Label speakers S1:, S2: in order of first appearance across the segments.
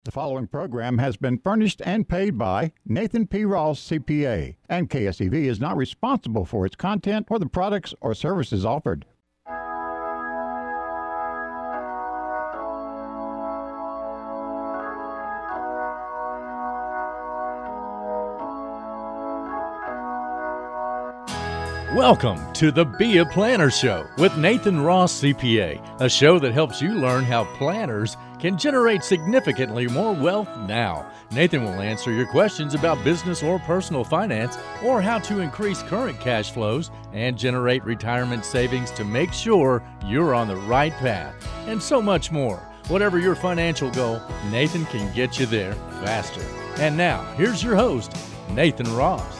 S1: The following program has been furnished and paid by Nathan P. Ross, CPA, and KSEV is not responsible for its content or the products or services offered.
S2: Welcome to the Be a Planner Show with Nathan Ross, CPA, a show that helps you learn how planners can generate significantly more wealth now. Nathan will answer your questions about business or personal finance, or how to increase current cash flows and generate retirement savings to make sure you're on the right path, and so much more. Whatever your financial goal, Nathan can get you there faster. And now, here's your host, Nathan Ross.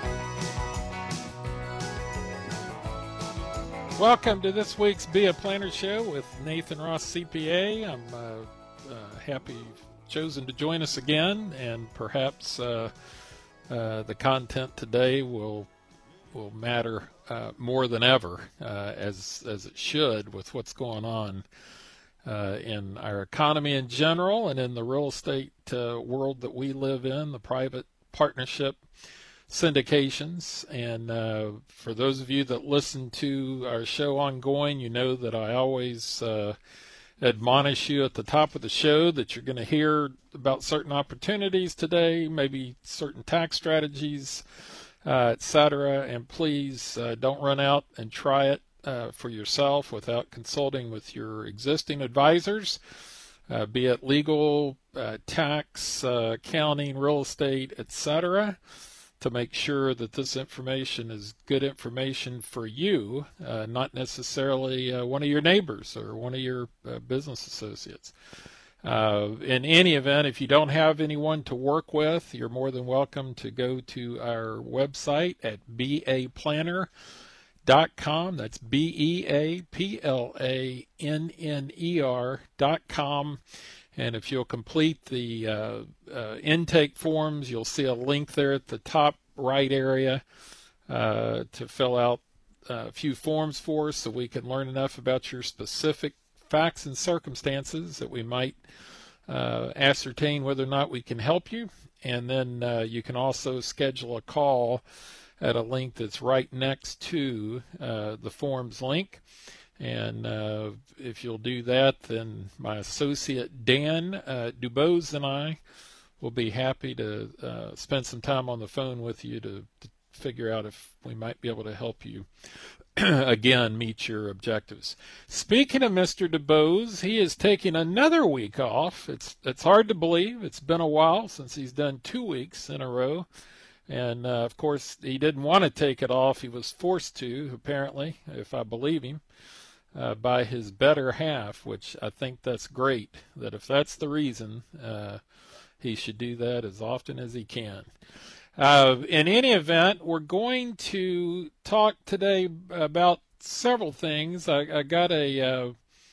S3: Welcome to this week's Be a Planner Show with Nathan Ross, CPA. I'm happy you've chosen to join us again, and perhaps the content today will matter more than ever, as it should, with what's going on in our economy in general and in the real estate world that we live in, the private partnership syndications. And for those of you that listen to our show ongoing, you know that I always admonish you at the top of the show that you're going to hear about certain opportunities today, maybe certain tax strategies, etc. And please don't run out and try it for yourself without consulting with your existing advisors, be it legal, tax, accounting, real estate, etc., to make sure that this information is good information for you, not necessarily one of your neighbors or one of your business associates. In any event, if you don't have anyone to work with, you're more than welcome to go to our website at beaplanner.com. That's beaplanner.com. And if you'll complete the intake forms, you'll see a link there at the top right area to fill out a few forms for us so we can learn enough about your specific facts and circumstances that we might ascertain whether or not we can help you. And then you can also schedule a call at a link that's right next to the forms link. And if you'll do that, then my associate Dan Dubose and I will be happy to spend some time on the phone with you to figure out if we might be able to help you again meet your objectives. Speaking of Mr. Dubose, he is taking another week off. It's hard to believe. It's been a while since he's done 2 weeks in a row. And of course, he didn't want to take it off. He was forced to, apparently, if I believe him, by his better half, which I think that's great, that if that's the reason, he should do that as often as he can. In any event, we're going to talk today about several things. I got a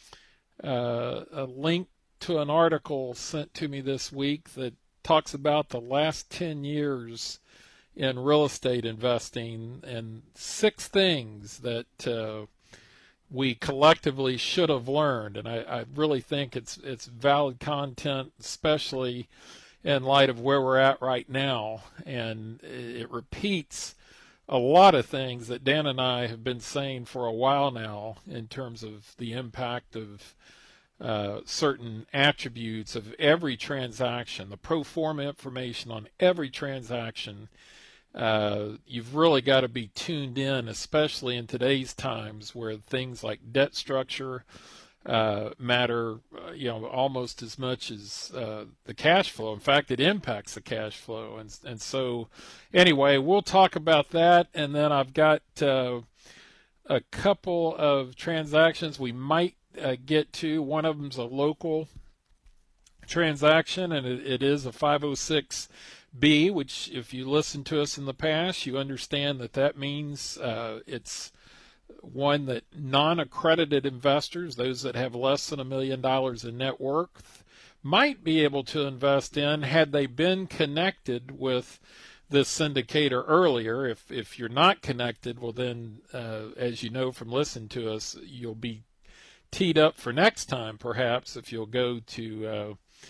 S3: link to an article sent to me this week that talks about the last 10 years in real estate investing and 6 things that we collectively should have learned. And I really think it's valid content, especially in light of where we're at right now. And it repeats a lot of things that Dan and I have been saying for a while now in terms of the impact of certain attributes of every transaction, the pro forma information on every transaction. You've really got to be tuned in, especially in today's times where things like debt structure matter, almost as much as the cash flow. In fact, it impacts the cash flow. And so anyway, we'll talk about that. And then I've got a couple of transactions we might get to. One of them's a local transaction, and it is a 506B, which if you listen to us in the past, you understand that means it's one that non-accredited investors, those that have less than $1 million in net worth, might be able to invest in had they been connected with this syndicator earlier. If you're not connected, well then, as you know from listening to us, you'll be teed up for next time, perhaps, if you'll go to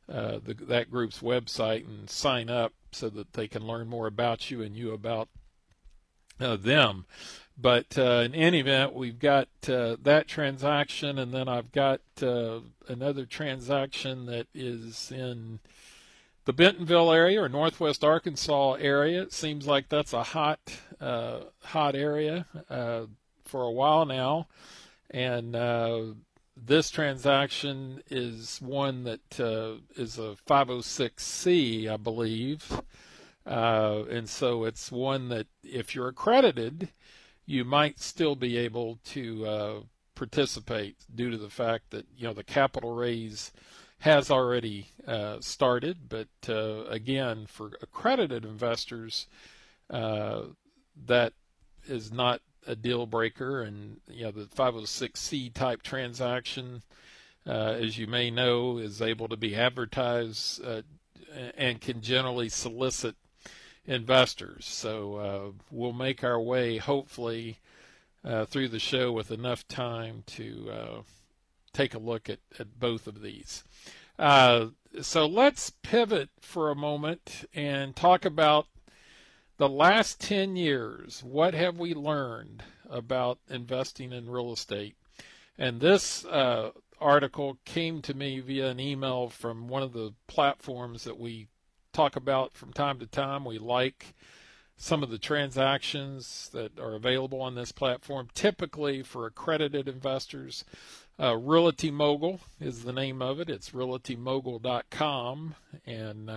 S3: that group's website and sign up so that they can learn more about you and you about them. But in any event, we've got that transaction, and then I've got another transaction that is in the Bentonville area or Northwest Arkansas area. It seems like that's a hot area for a while now, and this transaction is one that is a 506C, I believe, and so it's one that if you're accredited, you might still be able to participate due to the fact that the capital raise has already started. But again, for accredited investors, that is not a deal breaker, and the 506C type transaction, as you may know, is able to be advertised and can generally solicit investors. So we'll make our way, hopefully, through the show with enough time to take a look at both of these. So let's pivot for a moment and talk about the last 10 years. What have we learned about investing in real estate? And this article came to me via an email from one of the platforms that we talk about from time to time. We like some of the transactions that are available on this platform, typically for accredited investors. Realty Mogul is the name of it. It's realtymogul.com, and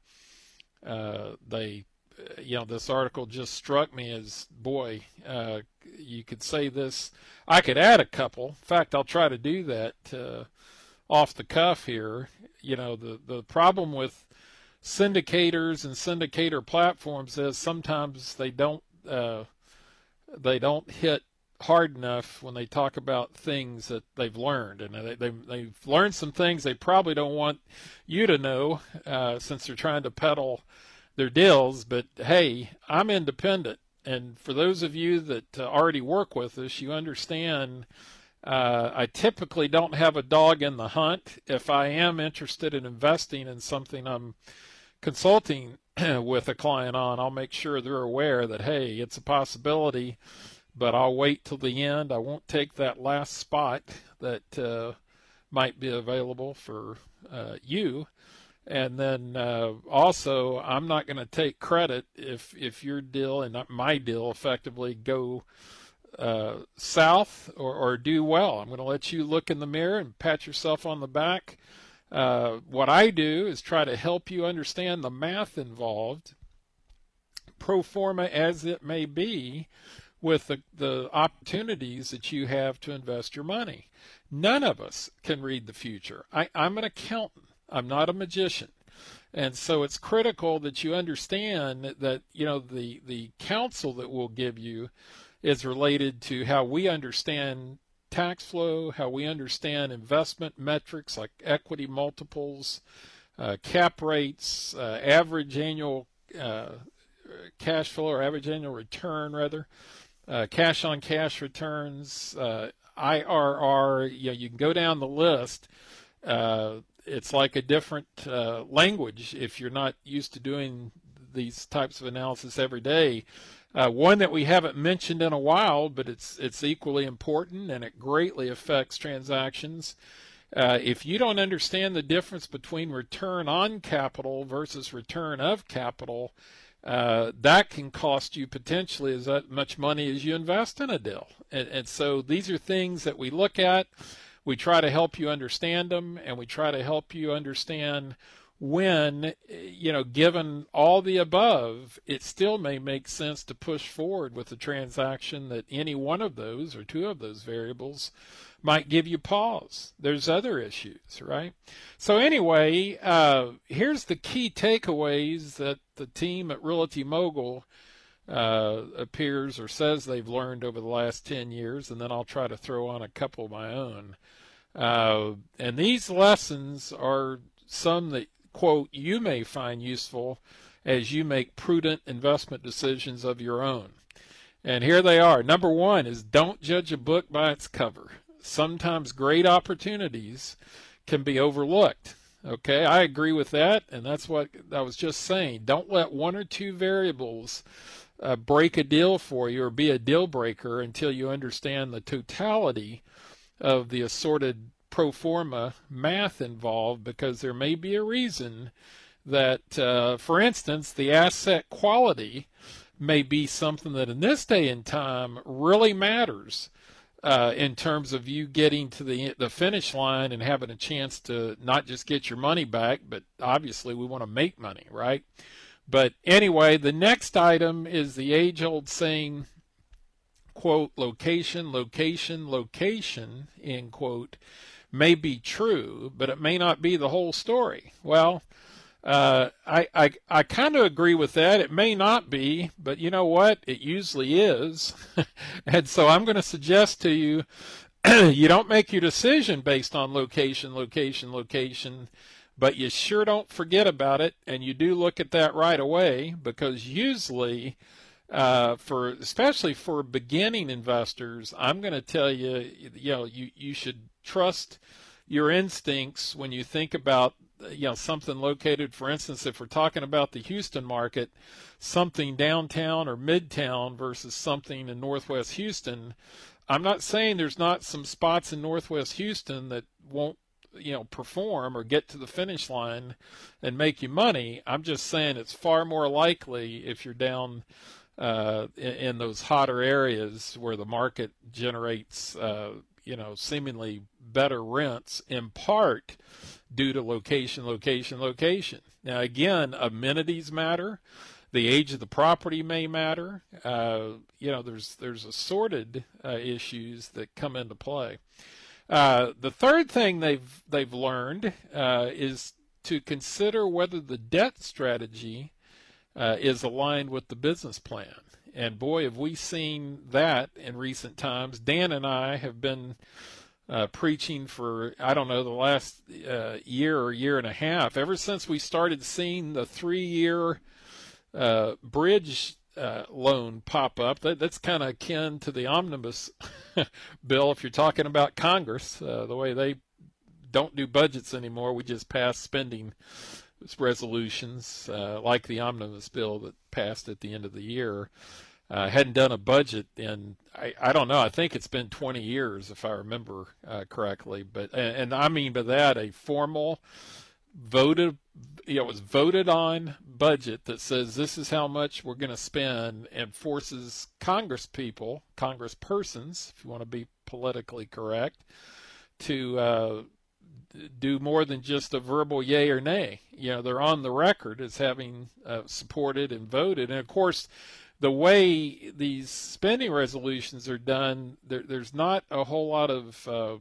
S3: they, this article just struck me as, boy, you could say this. I could add a couple. In fact, I'll try to do that off the cuff here. The problem with syndicators and syndicator platforms is sometimes they don't hit hard enough when they talk about things that they've learned, and they've learned some things they probably don't want you to know since they're trying to peddle their deals. But hey, I'm independent, and for those of you that already work with us, you understand I typically don't have a dog in the hunt. If I am interested in investing in something I'm consulting with a client on, I'll make sure they're aware that, hey, it's a possibility, but I'll wait till the end. I won't take that last spot that might be available for you. And then also, I'm not going to take credit if your deal and not my deal effectively go south or do well. I'm going to let you look in the mirror and pat yourself on the back. What I do is try to help you understand the math involved, pro forma as it may be, with the opportunities that you have to invest your money. None of us can read the future. I'm an accountant. I'm not a magician. And so it's critical that you understand that, the counsel that we'll give you is related to how we understand tax flow, how we understand investment metrics like equity multiples, cap rates, average annual cash flow, or average annual return rather, cash on cash returns, IRR. You can go down the list. It's like a different language if you're not used to doing these types of analysis every day. One that we haven't mentioned in a while, but it's equally important, and it greatly affects transactions. If you don't understand the difference between return on capital versus return of capital, that can cost you potentially as much money as you invest in a deal. And so these are things that we look at. We try to help you understand them, and we try to help you understand when, given all the above, it still may make sense to push forward with a transaction that any one of those or two of those variables might give you pause. There's other issues, right? So anyway, here's the key takeaways that the team at Realty Mogul appears or says they've learned over the last 10 years, and then I'll try to throw on a couple of my own. And these lessons are some that, quote, you may find useful as you make prudent investment decisions of your own. And here they are. Number one is don't judge a book by its cover. Sometimes great opportunities can be overlooked. Okay, I agree with that, and that's what I was just saying. Don't let one or two variables break a deal for you or be a deal breaker until you understand the totality of the assorted pro forma math involved, because there may be a reason that, for instance, the asset quality may be something that in this day and time really matters in terms of you getting to the finish line and having a chance to not just get your money back, but obviously we want to make money, right? But anyway, the next item is the age-old saying, quote, location, location, location, end quote, may be true, but it may not be the whole story. Well, I kind of agree with that. It may not be, but you know what? It usually is. And so I'm going to suggest to you, you don't make your decision based on location, location, location, but you sure don't forget about it, and you do look at that right away, because usually, especially for beginning investors, I'm going to tell you, you should trust your instincts when you think about something located, for instance, if we're talking about the Houston market, something downtown or midtown versus something in Northwest Houston. I'm not saying there's not some spots in Northwest Houston that won't perform or get to the finish line and make you money. I'm just saying it's far more likely if you're down in those hotter areas where the market generates seemingly better rents, in part due to location, location, location. Now again, amenities matter. The age of the property may matter. There's assorted issues that come into play. The third thing they've learned is to consider whether the debt strategy is aligned with the business plan. And boy, have we seen that in recent times. Dan and I have been preaching for, I don't know, the last year or year and a half, ever since we started seeing the 3-year bridge loan pop up. That's kind of akin to the omnibus bill if you're talking about Congress, the way they don't do budgets anymore. We just pass spending resolutions like the omnibus bill that passed at the end of the year. Hadn't done a budget in, I don't know, I think it's been 20 years if I remember correctly. But and I mean by that a formal voted on budget that says this is how much we're going to spend, and forces congresspersons, if you want to be politically correct, to do more than just a verbal yay or nay. They're on the record as having supported and voted. And of course, the way these spending resolutions are done, there's not a whole lot of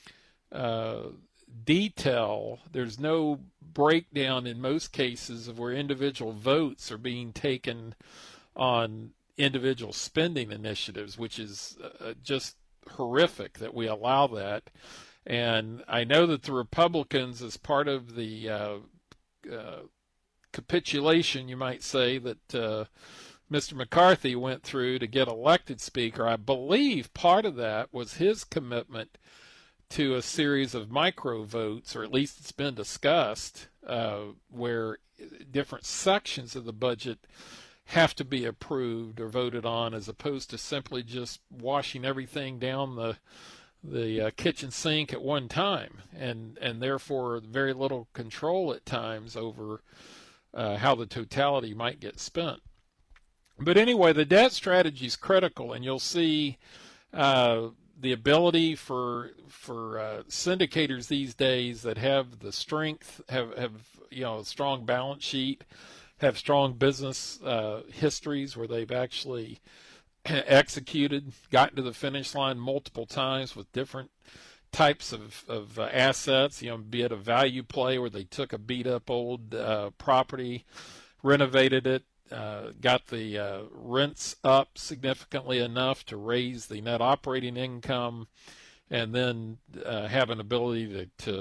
S3: detail. There's no breakdown in most cases of where individual votes are being taken on individual spending initiatives, which is just horrific that we allow that. And I know that the Republicans, as part of the capitulation, you might say, that Mr. McCarthy went through to get elected Speaker, I believe part of that was his commitment to a series of micro votes, or at least it's been discussed, where different sections of the budget have to be approved or voted on, as opposed to simply just washing everything down the kitchen sink at one time, and therefore very little control at times over how the totality might get spent. But anyway, the debt strategy is critical, and you'll see the ability for syndicators these days that have the strength, have a strong balance sheet, have strong business histories where they've actually executed, gotten to the finish line multiple times with different types of assets, be it a value play where they took a beat up old property, renovated it, got the rents up significantly enough to raise the net operating income, and then have an ability to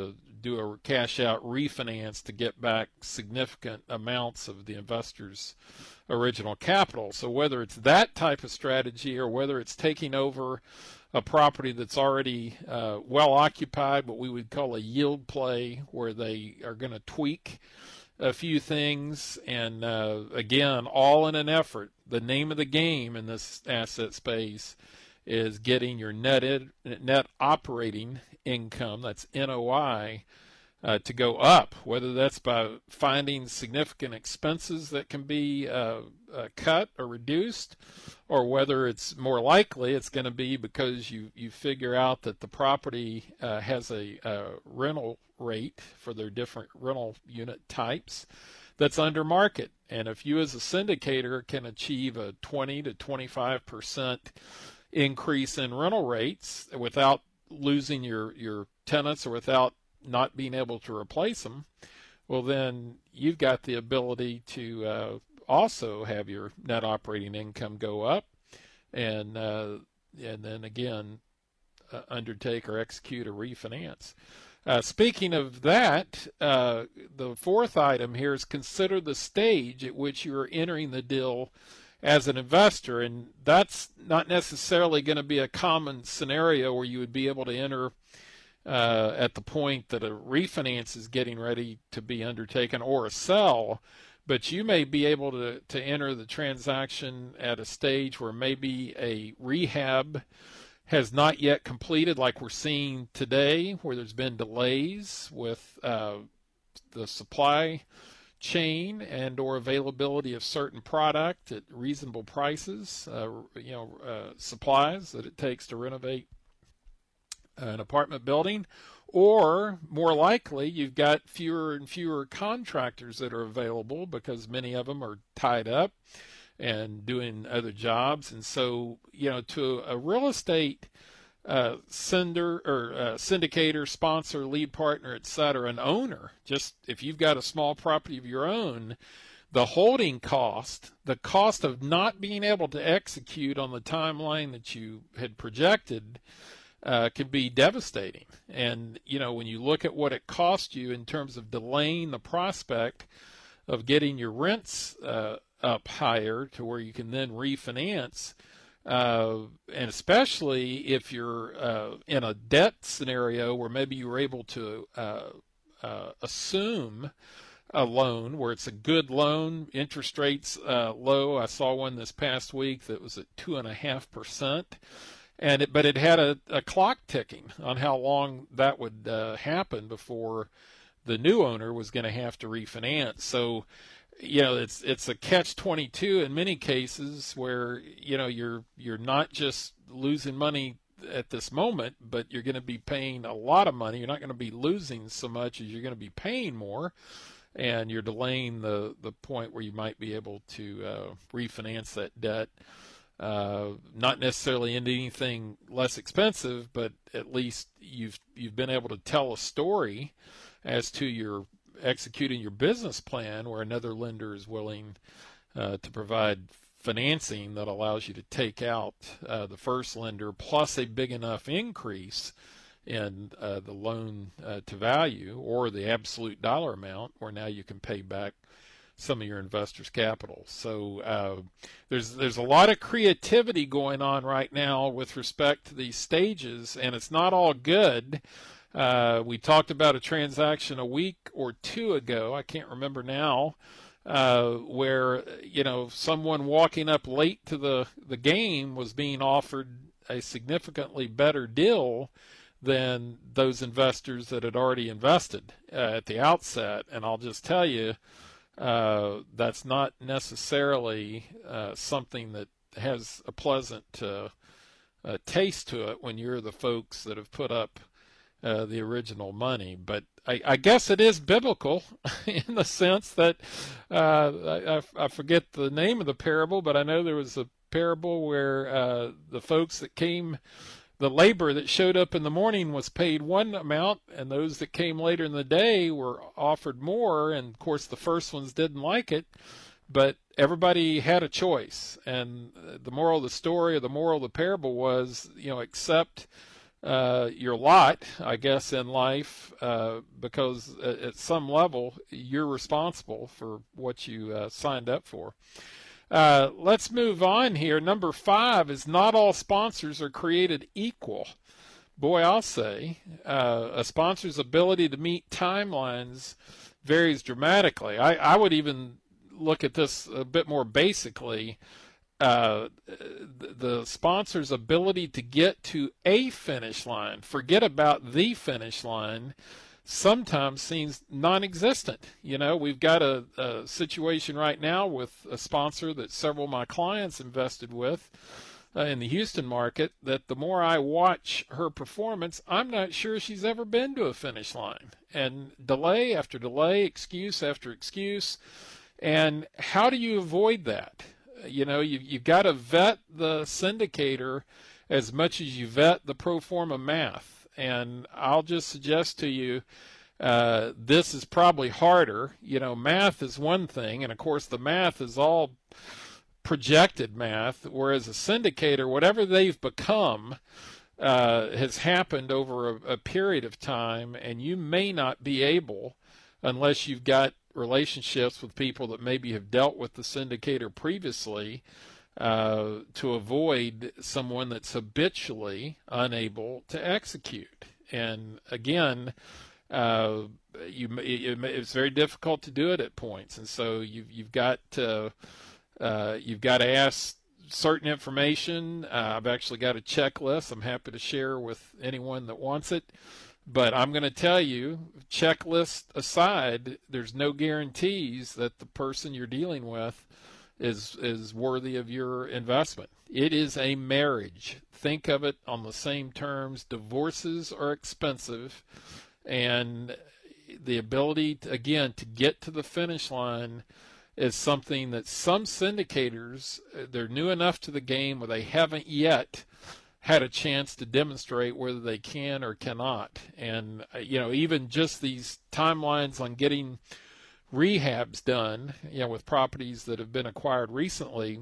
S3: do a cash out refinance to get back significant amounts of the investor's original capital. So whether it's that type of strategy or whether it's taking over a property that's already well occupied, what we would call a yield play, where they are going to tweak a few things, and again, all in an effort. The name of the game in this asset space is getting your net operating income, that's NOI, to go up, whether that's by finding significant expenses that can be cut or reduced, or whether it's more likely it's going to be because you figure out that the property has a rental rate for their different rental unit types that's under market. And if you as a syndicator can achieve a 20 to 25% increase in rental rates without losing your tenants or without not being able to replace them, well, then you've got the ability to also have your net operating income go up, and then again undertake or execute a refinance. Speaking of that, the fourth item here is consider the stage at which you are entering the deal as an investor, and that's not necessarily going to be a common scenario where you would be able to enter at the point that a refinance is getting ready to be undertaken or a sell, but you may be able to enter the transaction at a stage where maybe a rehab has not yet completed, like we're seeing today, where there's been delays with the supply chain and or availability of certain product at reasonable prices, supplies that it takes to renovate an apartment building. Or more likely, you've got fewer and fewer contractors that are available because many of them are tied up and doing other jobs. And so, to a real estate syndicator, sponsor, lead partner, et cetera, an owner, just if you've got a small property of your own, the holding cost, the cost of not being able to execute on the timeline that you had projected, can be devastating. And, when you look at what it cost you in terms of delaying the prospect of getting your rents up higher to where you can then refinance, and especially if you're in a debt scenario where maybe you were able to assume a loan where it's a good loan, interest rates low. I saw one this past week that was at 2.5%. But it had a clock ticking on how long that would happen before the new owner was going to have to refinance. So, it's a catch-22 in many cases where you're not just losing money at this moment, but you're going to be paying a lot of money. You're not going to be losing so much as you're going to be paying more, and you're delaying the point where you might be able to refinance that debt. Not necessarily into anything less expensive, but at least you've been able to tell a story as to your executing your business plan where another lender is willing to provide financing that allows you to take out the first lender plus a big enough increase in the loan to value or the absolute dollar amount where now you can pay back some of your investors' capital. So there's a lot of creativity going on right now with respect to these stages, and it's not all good. We talked about a transaction a week or two ago, I can't remember now, where someone walking up late to the game was being offered a significantly better deal than those investors that had already invested at the outset. And I'll just tell you, that's not necessarily something that has a pleasant taste to it when you're the folks that have put up the original money. But I guess it is biblical in the sense that I forget the name of the parable, but I know there was a parable where the folks that came, the labor that showed up in the morning was paid one amount, and those that came later in the day were offered more. And of course, the first ones didn't like it, but everybody had a choice. And the moral of the story, or the moral of the parable was, accept your lot, I guess, in life, because at some level you're responsible for what you signed up for. Let's move on here. Number 5 is not all sponsors are created equal. Boy, I'll say, a sponsor's ability to meet timelines varies dramatically. I would even look at this a bit more basically. The sponsor's ability to get to a finish line, forget about the finish line, sometimes seems non-existent. You know, we've got a situation right now with a sponsor that several of my clients invested with in the Houston market, that the more I watch her performance, I'm not sure she's ever been to a finish line. And delay after delay, excuse after excuse. And how do you avoid that? You know, you've got to vet the syndicator as much as you vet the pro forma math. And I'll just suggest to you, this is probably harder. You know, math is one thing, and of course the math is all projected math, whereas a syndicator, whatever they've become, has happened over a period of time, and you may not be able, unless you've got relationships with people that maybe have dealt with the syndicator previously, to avoid someone that's habitually unable to execute. And again, it's very difficult to do it at points, and so you've got to ask certain information. I've actually got a checklist I'm happy to share with anyone that wants it. But I'm going to tell you, checklist aside, there's no guarantees that the person you're dealing with is worthy of your investment. It is a marriage. Think of it on the same terms. Divorces are expensive, and the ability to, again, to get to the finish line is something that some syndicators, they're new enough to the game where they haven't yet had a chance to demonstrate whether they can or cannot. And, you know, even just these timelines on getting rehabs done, you know, with properties that have been acquired recently,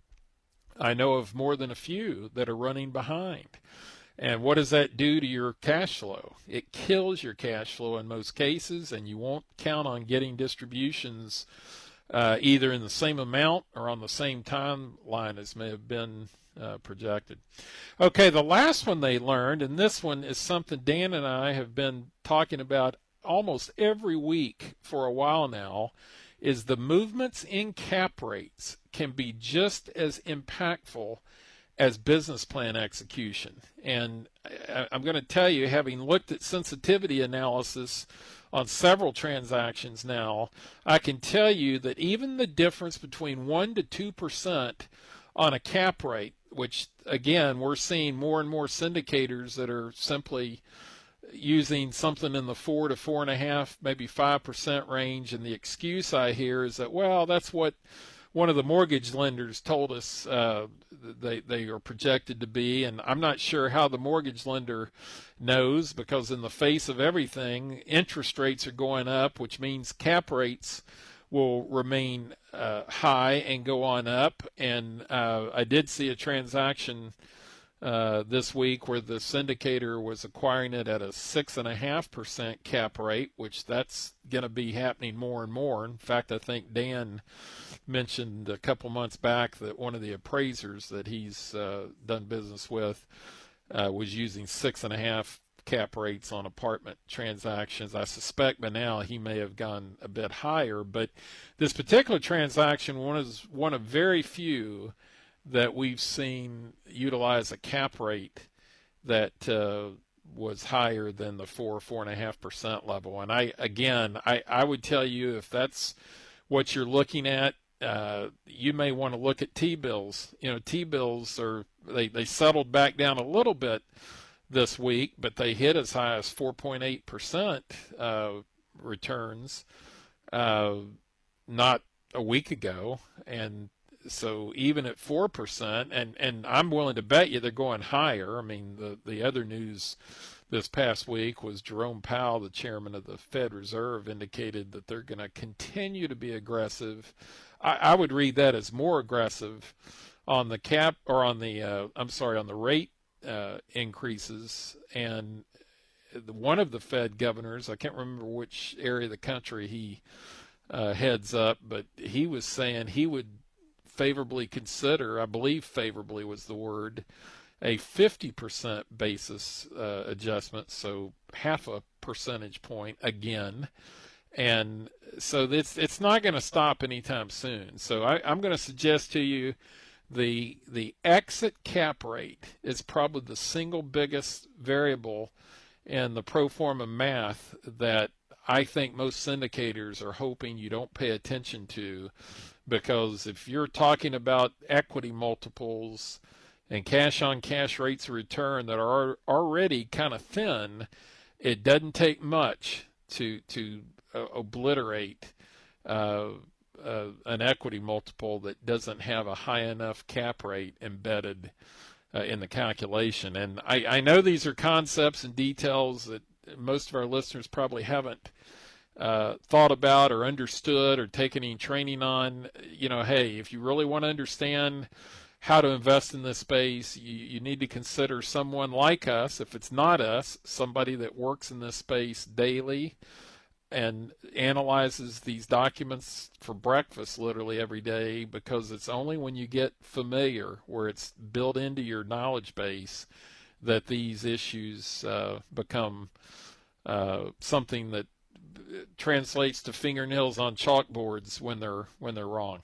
S3: I know of more than a few that are running behind. And what does that do to your cash flow? It kills your cash flow in most cases, and you won't count on getting distributions either in the same amount or on the same timeline as may have been projected. Okay, the last one they learned, and this one is something Dan and I have been talking about almost every week for a while now, is the movements in cap rates can be just as impactful as business plan execution. And I'm going to tell you, having looked at sensitivity analysis on several transactions now, I can tell you that even the difference between 1 to 2% on a cap rate, which again, we're seeing more and more syndicators that are simply using something in the 4 to 4.5, maybe 5% range. And the excuse I hear is that, well, that's what one of the mortgage lenders told us they are projected to be. And I'm not sure how the mortgage lender knows, because in the face of everything, interest rates are going up, which means cap rates will remain high and go on up. And I did see a transaction this week where the syndicator was acquiring it at a 6.5% cap rate, which that's going to be happening more and more. In fact, I think Dan mentioned a couple months back that one of the appraisers that he's done business with was using 6.5 cap rates on apartment transactions. I suspect by now he may have gone a bit higher, but this particular transaction was one of very few that we've seen utilize a cap rate that was higher than the 4.5% level. And I would tell you, if that's what you're looking at, you may want to look at T-bills. You know, T-bills they settled back down a little bit this week, but they hit as high as 4.8% returns not a week ago. And so even at 4%, and I'm willing to bet you they're going higher. I mean, the other news this past week was Jerome Powell, the chairman of the Fed Reserve, indicated that they're going to continue to be aggressive. I would read that as more aggressive on the cap, or on the on the rate increases. And one of the Fed governors, I can't remember which area of the country he heads up, but he was saying he would favorably consider, I believe favorably was the word, a 50% basis adjustment, so half a percentage point again. And so it's not going to stop anytime soon. So I'm going to suggest to you the exit cap rate is probably the single biggest variable in the pro forma math that I think most syndicators are hoping you don't pay attention to, because if you're talking about equity multiples and cash-on-cash rates of return that are already kind of thin, it doesn't take much to obliterate an equity multiple that doesn't have a high enough cap rate embedded in the calculation. And I know these are concepts and details that most of our listeners probably haven't thought about or understood or taken any training on. Hey, if you really want to understand how to invest in this space, you need to consider someone like us. If it's not us, somebody that works in this space daily and analyzes these documents for breakfast literally every day, because it's only when you get familiar, where it's built into your knowledge base, that these issues become something that translates to fingernails on chalkboards when they're wrong.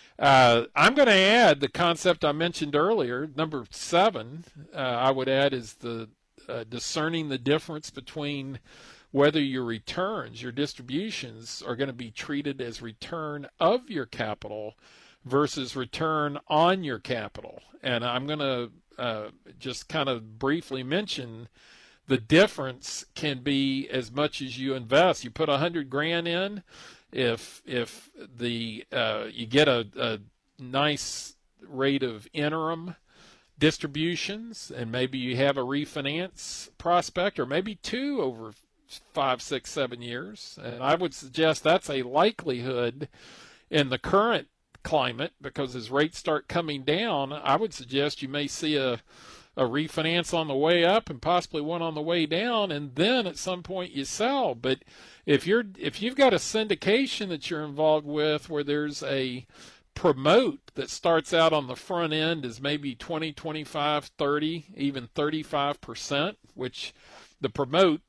S3: I'm going to add the concept I mentioned earlier, number 7. I would add is the discerning the difference between whether your returns, your distributions, are going to be treated as return of your capital versus return on your capital. And I'm going to just kind of briefly mention the difference can be as much as you invest. You put $100,000 in, if the you get a nice rate of interim distributions, and maybe you have a refinance prospect, or maybe 2 over 5, 6, 7 years. And I would suggest that's a likelihood in the current climate, because as rates start coming down, I would suggest you may see a refinance on the way up and possibly one on the way down, and then at some point you sell. But if you've got a syndication that you're involved with where there's a promote that starts out on the front end as maybe 20, 25, 30, even 35%, which the promote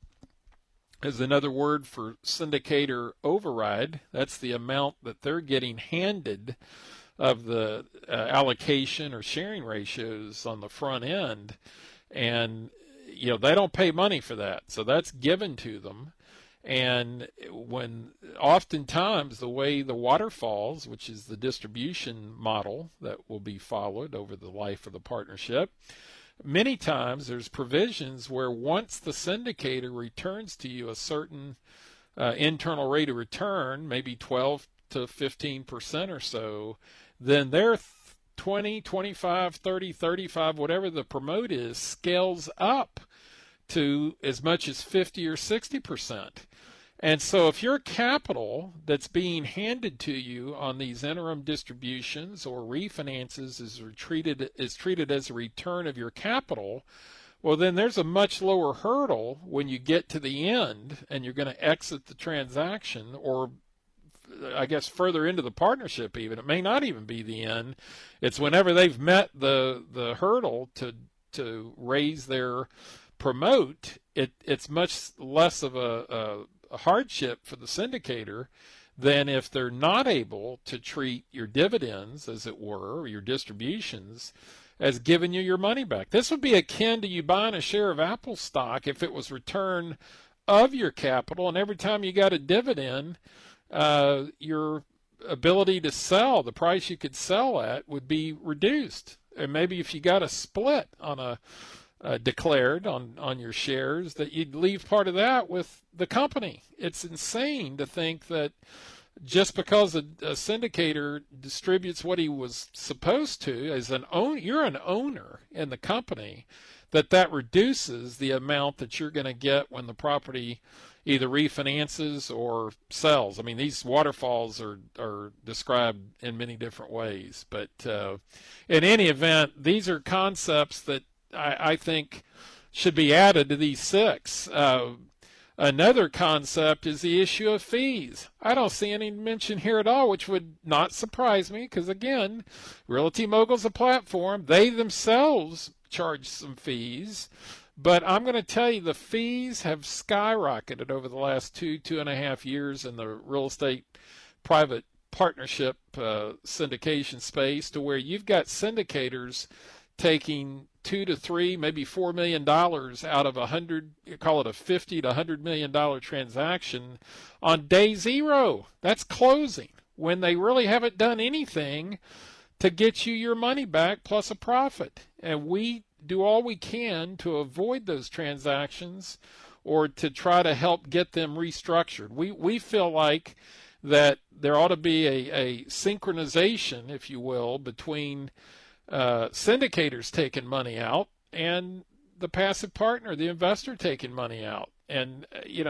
S3: is another word for syndicator override. That's the amount that they're getting handed of the allocation or sharing ratios on the front end. And, they don't pay money for that. So that's given to them. And when oftentimes the way the waterfalls, which is the distribution model that will be followed over the life of the partnership, many times there's provisions where once the syndicator returns to you a certain internal rate of return, maybe 12 to 15% or so, then their 20, 25, 30, 35, whatever the promote is, scales up to as much as 50 or 60%. And so if your capital that's being handed to you on these interim distributions or refinances is treated as a return of your capital, well, then there's a much lower hurdle when you get to the end and you're going to exit the transaction, or I guess further into the partnership even. It may not even be the end. It's whenever they've met the hurdle to raise their promote, it's much less of a hardship for the syndicator than if they're not able to treat your dividends, as it were, or your distributions, as giving you your money back. This would be akin to you buying a share of Apple stock if it was return of your capital, and every time you got a dividend, your ability to sell, the price you could sell at, would be reduced. And maybe if you got a split on a declared on your shares, that you'd leave part of that with the company. It's insane to think that just because a syndicator distributes what he was supposed to as you're an owner in the company, that reduces the amount that you're going to get when the property either refinances or sells. I mean, these waterfalls are described in many different ways, but in any event, these are concepts that I think should be added to these 6. Another concept is the issue of fees. I don't see any mention here at all, which would not surprise me because, again, Realty Mogul's a platform. They themselves charge some fees. But I'm going to tell you the fees have skyrocketed over the last 2.5 years in the real estate private partnership syndication space, to where you've got syndicators taking $2 to $3, maybe $4 million out of call it a $50 to $100 million transaction on day 0. That's closing, when they really haven't done anything to get you your money back plus a profit. And we do all we can to avoid those transactions or to try to help get them restructured. We feel like that there ought to be a synchronization, if you will, between syndicators taking money out and the passive partner, the investor, taking money out. And,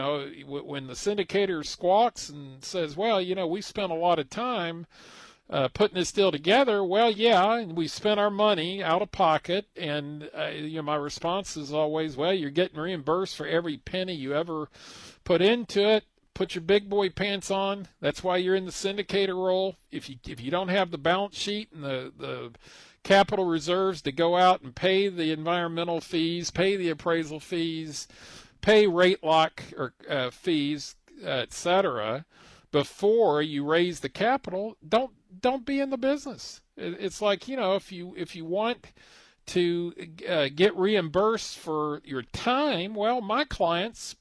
S3: when the syndicator squawks and says, well, we spent a lot of time putting this deal together, well, yeah, and we spent our money out of pocket, and my response is always, well, you're getting reimbursed for every penny you ever put into it. Put your big boy pants on. That's why you're in the syndicator role. If you don't have the balance sheet and the capital reserves to go out and pay the environmental fees, pay the appraisal fees, pay rate lock or fees, etc., before you raise the capital, don't be in the business. It's like, if you want to get reimbursed for your time, well, my clients,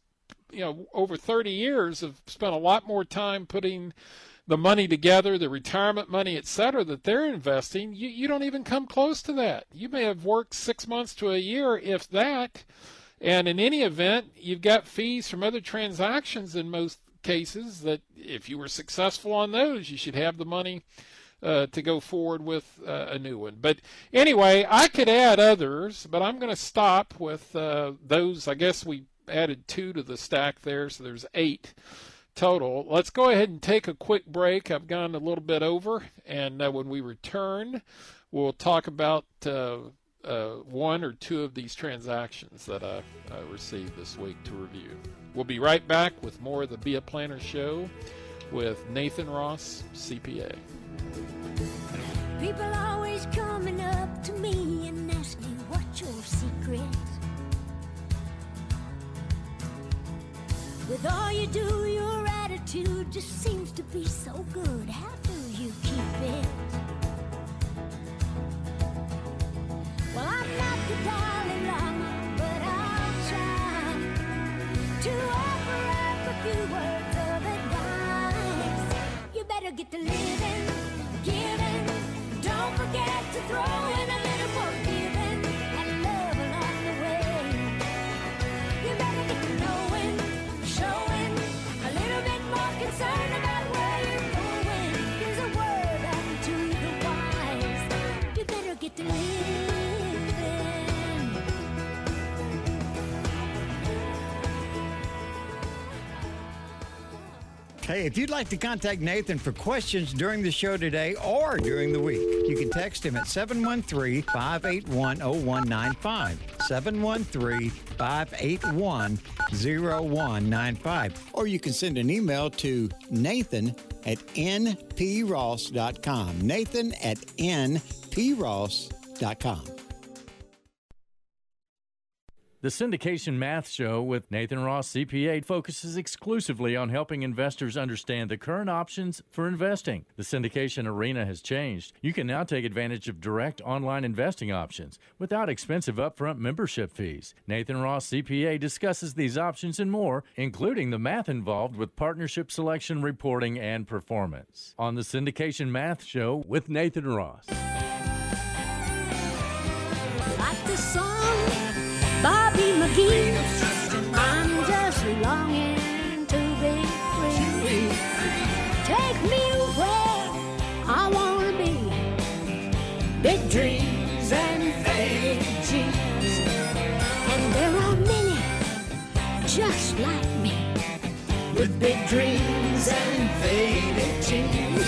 S3: over 30 years have spent a lot more time putting the money together, the retirement money, et cetera, that they're investing. You don't even come close to that. You may have worked 6 months to a year, if that. And in any event, you've got fees from other transactions in most cases that if you were successful on those, you should have the money to go forward with a new one. But anyway, I could add others, but I'm going to stop with those. I guess we added 2 to the stack there, so there's 8 total. Let's go ahead and take a quick break. I've gone a little bit over, and when we return, we'll talk about 1 or 2 of these transactions that I received this week to review. We'll be right back with more of the Be a Planner Show with Nathan Ross, CPA.
S4: People always coming up to me and asking what's your secret. With all you do, your attitude just seems to be so good. How do you keep it? Well, I'm not the Dalai Lama, but I'll try to offer up a few words of advice. You better get to living, giving. Don't forget to throw in a little forgiving and love along the way. You better get to knowing, showing a little bit more concern about where you're going. There's a word unto the wise. You better get to living.
S1: Hey, if you'd like to contact Nathan for questions during the show today or during the week, you can text him at 713-581-0195, 713-581-0195, or you can send an email to nathan@npross.com, nathan@npross.com.
S2: The Syndication Math Show with Nathan Ross, CPA, focuses exclusively on helping investors understand the current options for investing. The syndication arena has changed. You can now take advantage of direct online investing options without expensive upfront membership fees. Nathan Ross, CPA, discusses these options and more, including the math involved with partnership selection, reporting, and performance. On the Syndication Math Show with Nathan Ross.
S4: Like the song Bobby McGee, I'm just longing to be free. Take me where I want to be. Big dreams and faded dreams. And there are many just like me, with big dreams and faded dreams.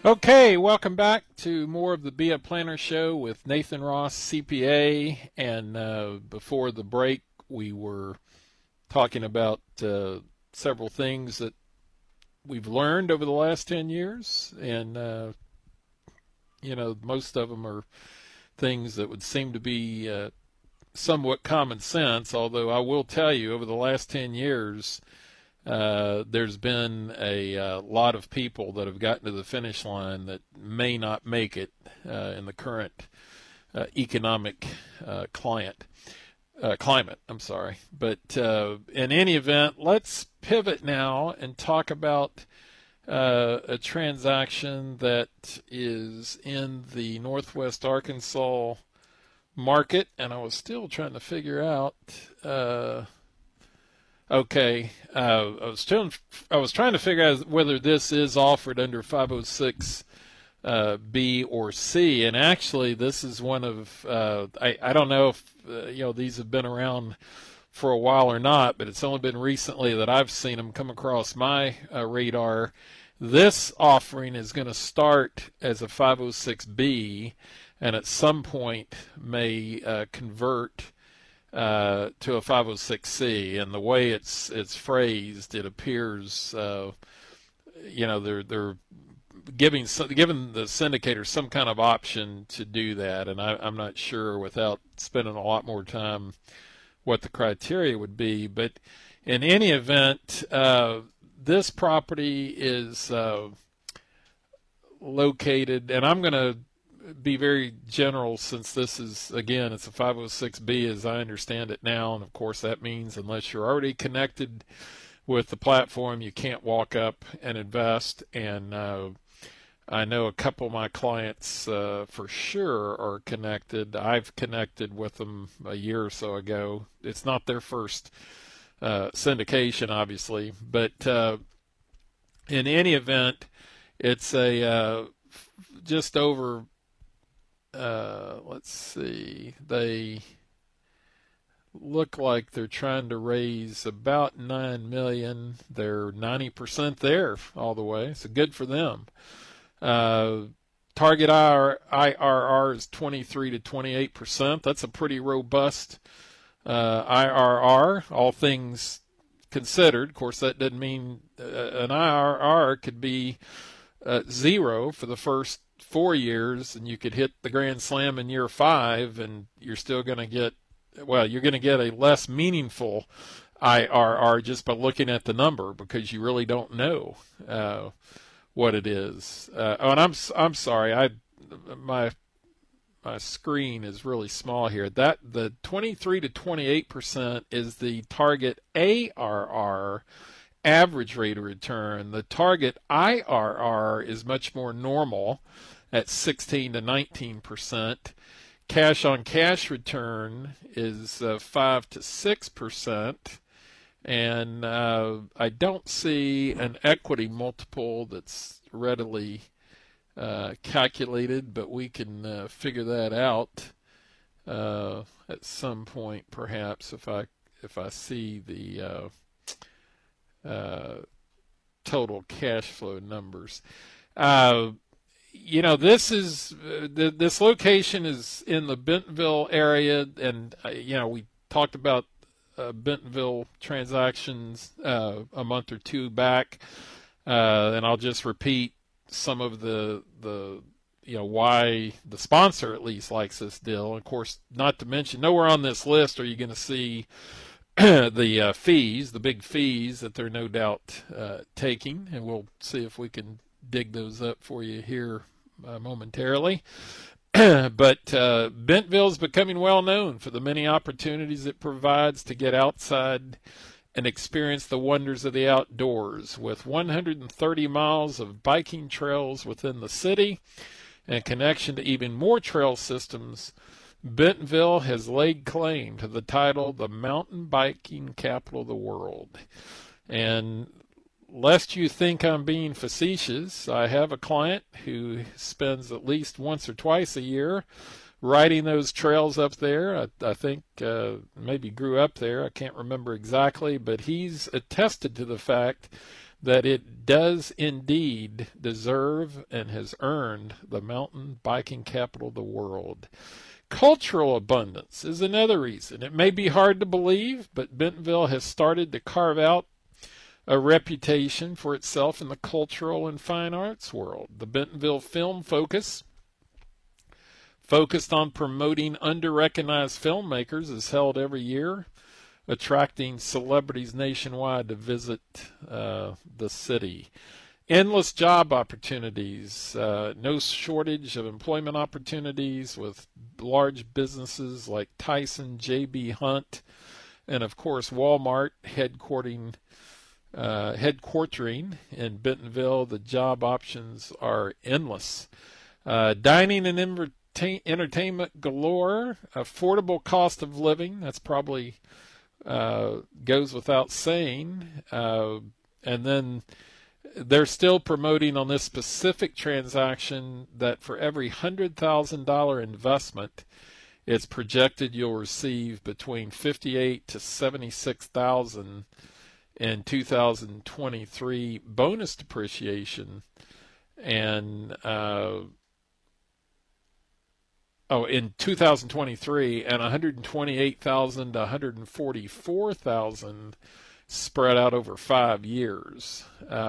S3: Okay, welcome back to more of the Be a Planner Show with Nathan Ross, CPA. And before the break, we were talking about several things that we've learned over the last 10 years. And, most of them are things that would seem to be somewhat common sense, although I will tell you, over the last 10 years, there's been a lot of people that have gotten to the finish line that may not make it in the current economic climate. But in any event, let's pivot now and talk about a transaction that is in the Northwest Arkansas market, and I was still trying to figure out. I was trying to figure out whether this is offered under 506 B or C, and actually this is one of I don't know if these have been around for a while or not, but it's only been recently that I've seen them come across my radar. This offering is going to start as a 506B, and at some point may convert to a 506C, and the way it's phrased, it appears they're giving the syndicator some kind of option to do that, and I'm not sure, without spending a lot more time, what the criteria would be. But in any event, this property is located, and I'm going to be very general since this is, again, it's a 506B as I understand it now, and of course that means unless you're already connected with the platform, you can't walk up and invest. And I know a couple of my clients for sure are connected. I've connected with them a year or so ago. It's not their first syndication, obviously, but in any event, it's a just over let's see, they look like they're trying to raise about $9 million. They're 90% there all the way, so good for them. Target IRR is 23 to 28%. That's a pretty robust IRR, all things considered. Of course, that doesn't mean an IRR could be zero for the first 4 years, and you could hit the grand slam in year 5, and you're still going to get, you're going to get a less meaningful IRR just by looking at the number, because you really don't know what it is. And I'm sorry, my screen is really small here. That the 23 to 28% is the target ARR, average rate of return. The target IRR is much more normal at 16 to 19%. Cash on cash return is 5 to 6%. And I don't see an equity multiple that's readily calculated, but we can figure that out at some point, perhaps, if I see the total cash flow numbers. This is this location is in the Bentonville area, and we talked about Bentonville transactions a month or two back, and I'll just repeat some of the why the sponsor at least likes this deal. Of course, not to mention, nowhere on this list are you going to see the fees, the big fees that they're no doubt taking, and we'll see if we can dig those up for you here momentarily. But Bentonville is becoming well known for the many opportunities it provides to get outside and experience the wonders of the outdoors. With 130 miles of biking trails within the city and connection to even more trail systems, Bentonville has laid claim to the title the mountain biking capital of the world. And lest you think I'm being facetious, I have a client who spends at least once or twice a year riding those trails up there. I think maybe grew up there. I can't remember exactly, but he's attested to the fact that it does indeed deserve and has earned the mountain biking capital of the world. Cultural abundance is another reason. It may be hard to believe, but Bentonville has started to carve out a reputation for itself in the cultural and fine arts world. The Bentonville Film Focus, focused on promoting under-recognized filmmakers, is held every year, attracting celebrities nationwide to visit the city. Endless job opportunities, no shortage of employment opportunities with large businesses like Tyson, J.B. Hunt, and of course Walmart headquartering in Bentonville. The job options are endless. Dining and entertainment galore, affordable cost of living, that's probably goes without saying. And then they're still promoting on this specific transaction that for every $100,000 investment, it's projected you'll receive between $58,000 to $76,000 in 2023 bonus depreciation, and in 2023, and $128,000 to $144,000 spread out over 5 years.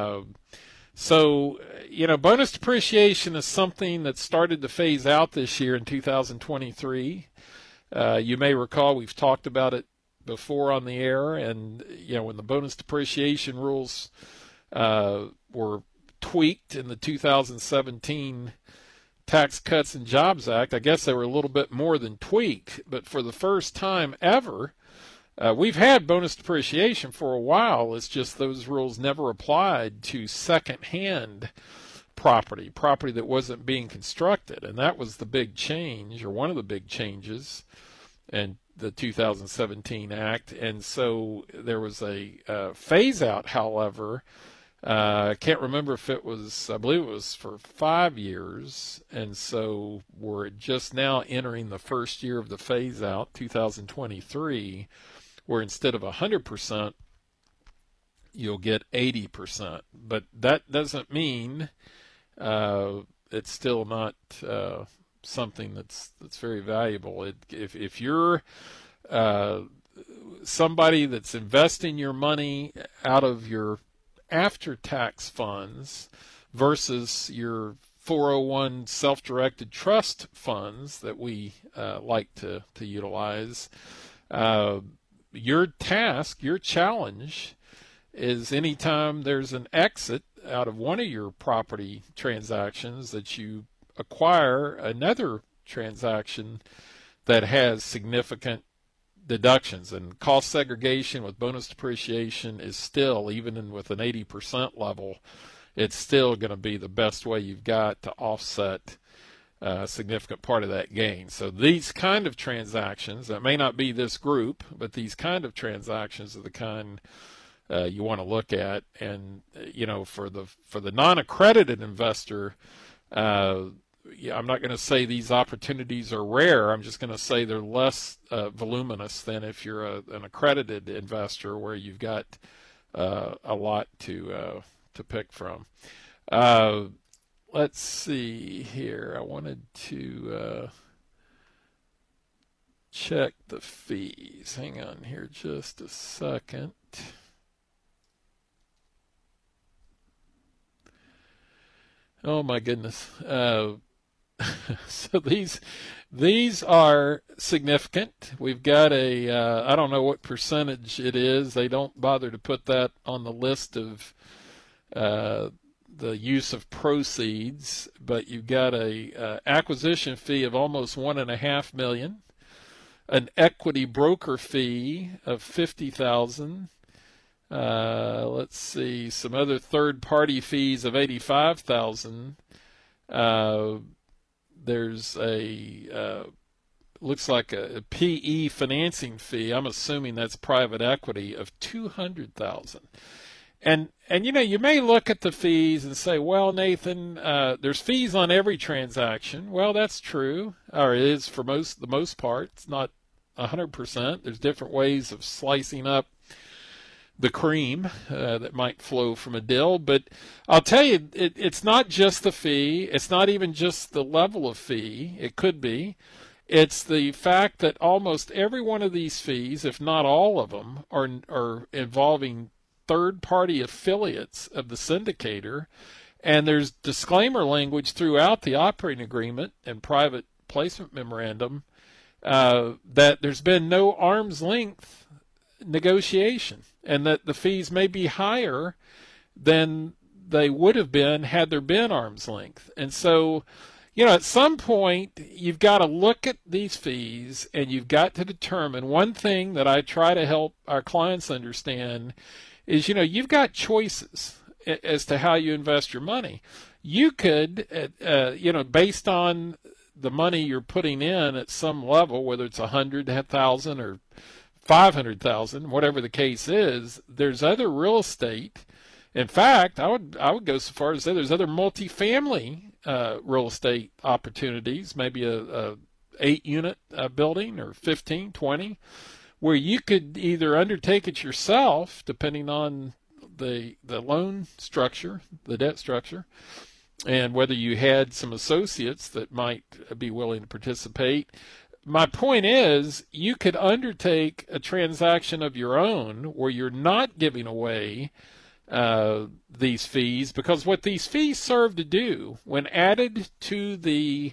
S3: So, bonus depreciation is something that started to phase out this year in 2023. You may recall we've talked about it before on the air, and when the bonus depreciation rules were tweaked in the 2017 Tax Cuts and Jobs Act, I guess they were a little bit more than tweaked, but for the first time ever, we've had bonus depreciation for a while. It's just those rules never applied to second-hand property that wasn't being constructed, and that was the big change, or one of the big changes in the 2017 Act. And so there was a phase-out, however. I can't remember if it was, I believe it was for 5 years, and so we're just now entering the first year of the phase-out, 2023, where instead of 100%, you'll get 80%. But that doesn't mean it's still not something that's very valuable. If you're somebody that's investing your money out of your after-tax funds versus your 401 self-directed trust funds that we like to utilize, your task, your challenge is anytime there's an exit out of one of your property transactions that you acquire another transaction that has significant deductions. And cost segregation with bonus depreciation is still, even with an 80% level, it's still going to be the best way you've got to offset a significant part of that gain. So these kind of transactions, that may not be this group, but these kind of transactions are the kind you want to look at. And for the non-accredited investor, I'm not going to say these opportunities are rare. I'm just going to say they're less voluminous than if you're an accredited investor, where you've got a lot to pick from. Let's see here. I wanted to check the fees. Hang on here just a second. Oh my goodness. So these are significant. We've got I don't know what percentage it is. They don't bother to put that on the list of the use of proceeds, but you've got a acquisition fee of almost $1.5 million, an equity broker fee of $50,000. Let's see, some other third-party fees of $85,000. There's looks like a PE financing fee. I'm assuming that's private equity, of $200,000. And you may look at the fees and say, well, Nathan, there's fees on every transaction. Well, that's true, or it is for the most part. It's not 100%. There's different ways of slicing up the cream that might flow from a deal. But I'll tell you, it's not just the fee. It's not even just the level of fee. It could be. It's the fact that almost every one of these fees, if not all of them, are involving third-party affiliates of the syndicator. And there's disclaimer language throughout the operating agreement and private placement memorandum that there's been no arm's length negotiation, and that the fees may be higher than they would have been had there been arm's length. And so, at some point, you've got to look at these fees, and you've got to determine. One thing that I try to help our clients understand is, you've got choices as to how you invest your money. You could, based on the money you're putting in at some level, whether it's 100,000 or 500,000, whatever the case is, there's other real estate. In fact, I would go so far as to say there's other multifamily real estate opportunities, maybe a 8-unit building or 15, 20, where you could either undertake it yourself, depending on the loan structure, the debt structure, and whether you had some associates that might be willing to participate. My point is, you could undertake a transaction of your own where you're not giving away these fees, because what these fees serve to do, when added to the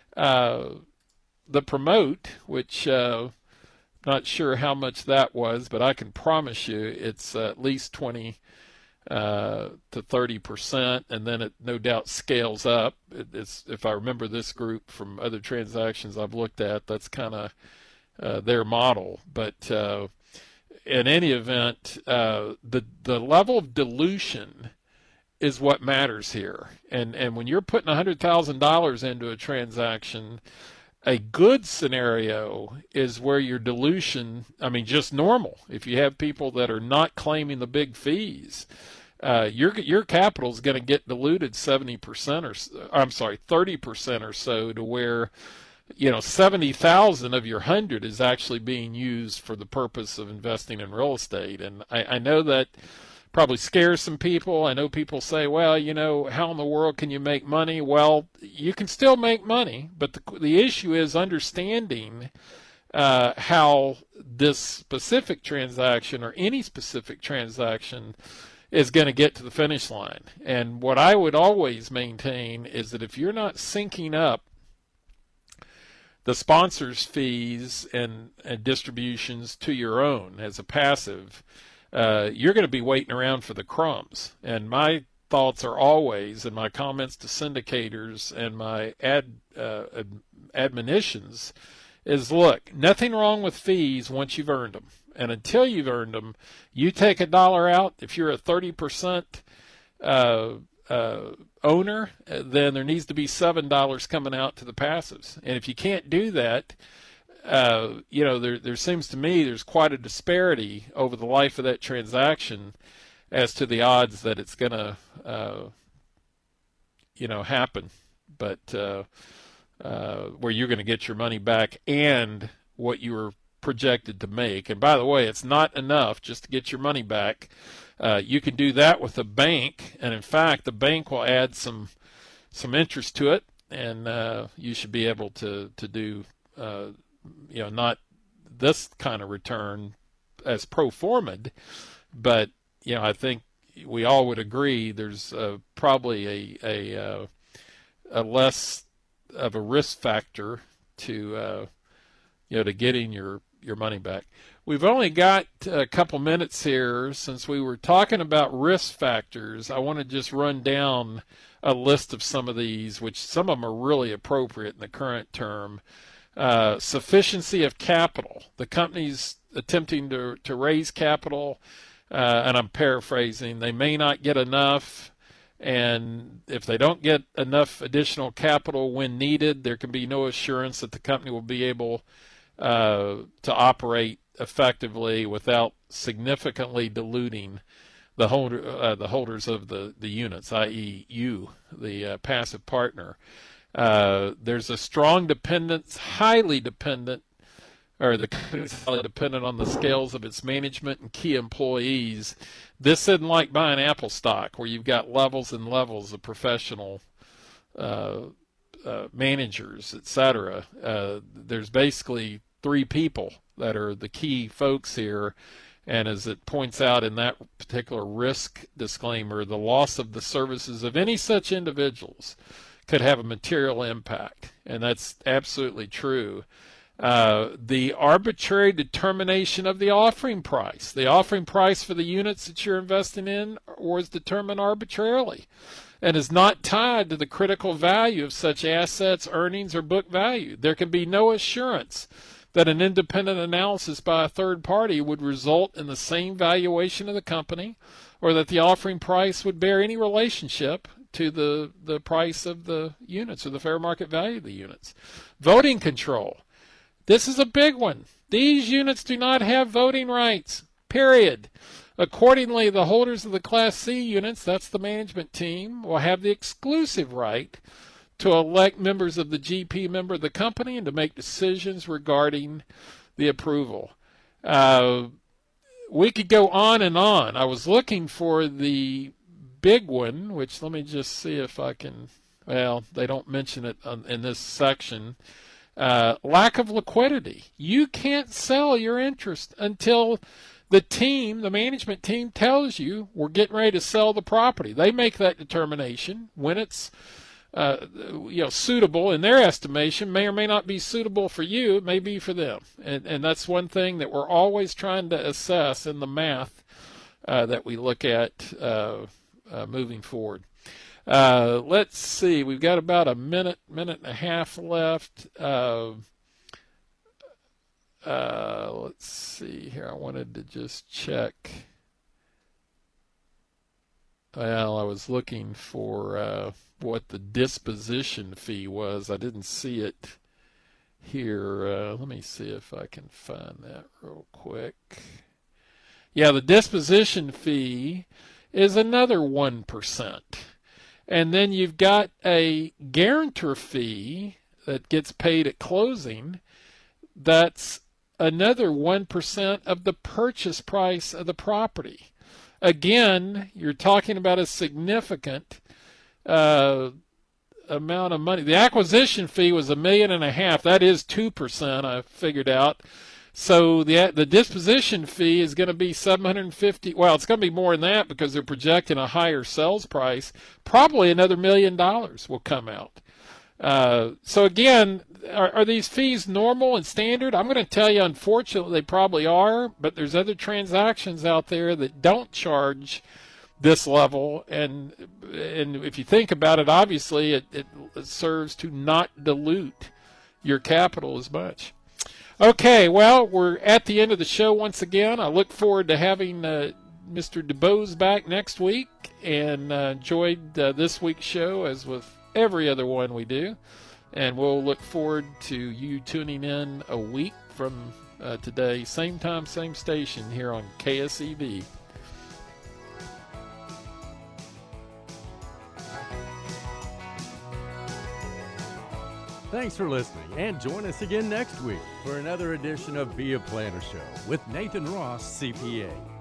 S3: promote, which not sure how much that was, but I can promise you it's at least 20 to 30%, and then it no doubt scales up. It's, if I remember this group from other transactions I've looked at, that's kind of their model. But in any event, the level of dilution is what matters here. And when you're putting $100,000 into a transaction, a good scenario is where your dilution, just normal. If you have people that are not claiming the big fees, your capital is going to get diluted 30% or so, to where 70,000 of your 100 is actually being used for the purpose of investing in real estate. And I know that probably scares some people. I know people say, well, how in the world can you make money? Well, you can still make money, but the issue is understanding how this specific transaction, or any specific transaction, is going to get to the finish line. And what I would always maintain is that if you're not syncing up the sponsor's fees and distributions to your own as a passive, you're going to be waiting around for the crumbs. And my thoughts are always, in my comments to syndicators and my admonitions, is look, nothing wrong with fees once you've earned them. And until you've earned them, you take $1 out. If you're a 30% owner, then there needs to be $7 coming out to the passives. And if you can't do that, there seems to me there's quite a disparity over the life of that transaction as to the odds that it's going to, happen. But where you're going to get your money back and what you were projected to make. And by the way, it's not enough just to get your money back. You can do that with a bank, and in fact, the bank will add some interest to it, and you should be able to do not this kind of return as pro forma'd, but I think we all would agree there's probably a less of a risk factor to to getting your money back. We've only got a couple minutes here. Since we were talking about risk factors, I want to just run down a list of some of these, which some of them are really appropriate in the current term. Sufficiency of capital. The company's attempting to raise capital, and I'm paraphrasing, they may not get enough, and if they don't get enough additional capital when needed, there can be no assurance that the company will be able to operate effectively without significantly diluting the holders of the units, i.e. you, the passive partner. There's a strong dependence, highly dependent or the company is highly dependent on the scales of its management and key employees. This isn't like buying Apple stock where you've got levels and levels of professional managers, etc. There's basically three people that are the key folks here. And as it points out in that particular risk disclaimer, the loss of the services of any such individuals could have a material impact. And that's absolutely true. The arbitrary determination of the offering price. The offering price for the units that you're investing in was determined arbitrarily and is not tied to the critical value of such assets, earnings, or book value. There can be no assurance that an independent analysis by a third party would result in the same valuation of the company, or that the offering price would bear any relationship to the price of the units or the fair market value of the units. Voting control. This is a big one. These units do not have voting rights, period. Accordingly, the holders of the Class C units, that's the management team, will have the exclusive right to elect members of the GP member of the company and to make decisions regarding the approval. We could go on and on. I was looking for the big one, which let me just see if I can, well, they don't mention it in this section. Lack of liquidity. You can't sell your interest until the team, the management team, tells you we're getting ready to sell the property. They make that determination when it's suitable in their estimation. May or may not be suitable for you. It may be for them. And that's one thing that we're always trying to assess in the math that we look at moving forward. Let's see. We've got about a minute and a half left. Let's see here. I wanted to just check. Well, I was looking for what the disposition fee was. I didn't see it here. Let me see if I can find that real quick. Yeah, the disposition fee is another 1%. And then you've got a guarantor fee that gets paid at closing. That's another 1% of the purchase price of the property. Again, you're talking about a significant amount of money. The acquisition fee was $1.5 million. That is 2%, I figured out. So the disposition fee is going to be $750. Well, it's going to be more than that because they're projecting a higher sales price. Probably another $1 million will come out. So again, are these fees normal and standard? I'm going to tell you, unfortunately, they probably are, but there's other transactions out there that don't charge this level, and if you think about it, obviously it serves to not dilute your capital as much. Okay, well, we're at the end of the show once again. I look forward to having Mr. DuBose back next week, and enjoyed this week's show as with every other one we do. And we'll look forward to you tuning in a week from today, same time, same station here on KSEV.
S2: Thanks for listening, and join us again next week for another edition of Be a Planner Show with Nathan Ross, CPA.